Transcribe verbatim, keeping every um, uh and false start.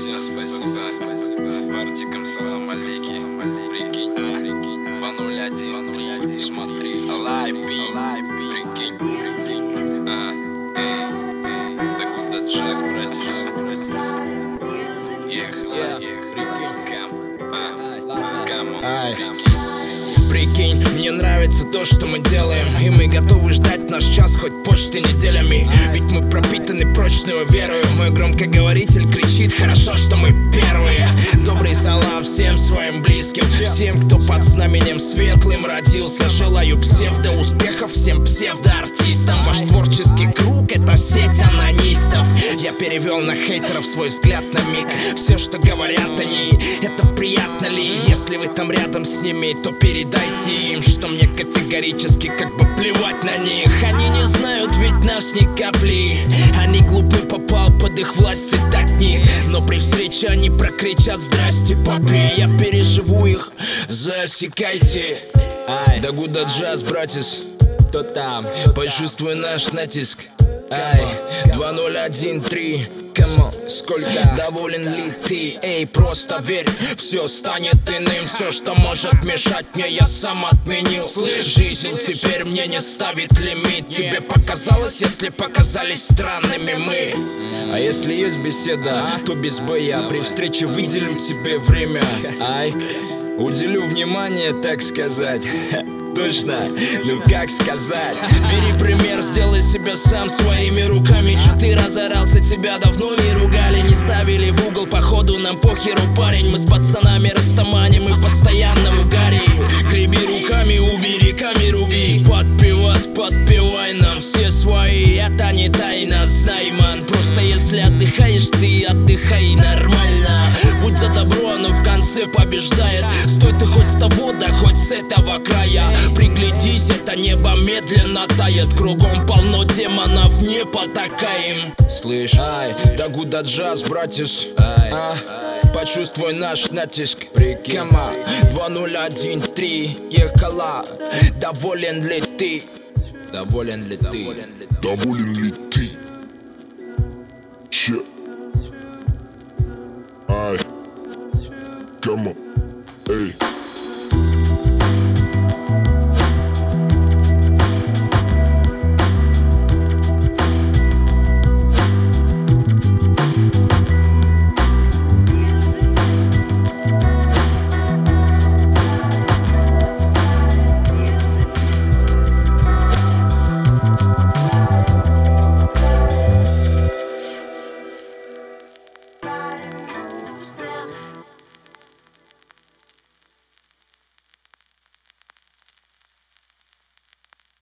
Всем спасибо. Мартикам салам алейки. Прикинь, два ноль один три. Смотри, лайпи. Прикинь, прикинь. А, эй, эй. Да куда джаз, братец? Ехала, ехала. Прикинь, мне нравится то, что мы делаем, и мы готовы ждать наш час хоть почти неделями. Ведь мы пропитаны прочную верою. Мой громкоговоритель кричит: хорошо, что мы первые. Добрый салам всем своим близким, всем, кто под знаменем светлым родился. Желаю псевдоуспехов всем псевдоартистам. Ваш творческий круг — это сеть анонистов. Я перевел на хейтеров свой взгляд на миг. Все, что говорят они, это приятно ли? Если вы там рядом с ними, то передайте им, что мне категорически как бы плевать на них. Они не знают ведь нас ни капли. Они глупы, попал под их власть цитатник. Но при встрече они прокричат: здрасте, папи. Я переживу их, засекайте. Ай, да гуда джаз, братец, кто там? Почувствуй наш натиск. Ай, два ноль один три. Кому, сколько, доволен ли ты? Эй, просто верь, все станет иным. Все, что может мешать мне, я сам отменил. Жизнь теперь мне не ставит лимит. Тебе показалось, если показались странными мы. А если есть беседа, то без боя. При встрече выделю тебе время. Ай, уделю внимание, так сказать. Точно, ну как сказать? Бери пример, сделай себя сам своими руками. Чё ты разорался, тебя давно не ругали, не ставили в угол, походу нам похеру, парень. Мы с пацанами растаманим и постоянно в угаре. Греби руками, убери камеру и под пивас подпевай нам все свои. Это не тайна, знай, ман. Просто если отдыхаешь, ты отдыхай нормально. Будь за добро, оно в конце побеждает. Стой ты хоть с того, да хоть с этого края. Приглядись, это небо медленно тает. Кругом полно демонов, не потакаем. Слышь, ай, да гуда джаз, братец, а? Почувствуй наш натиск. Прикинь, два ноль один три. Ехала, доволен ли ты? Доволен ли ты? Доволен ли ты? Че? Ай, come on, эй.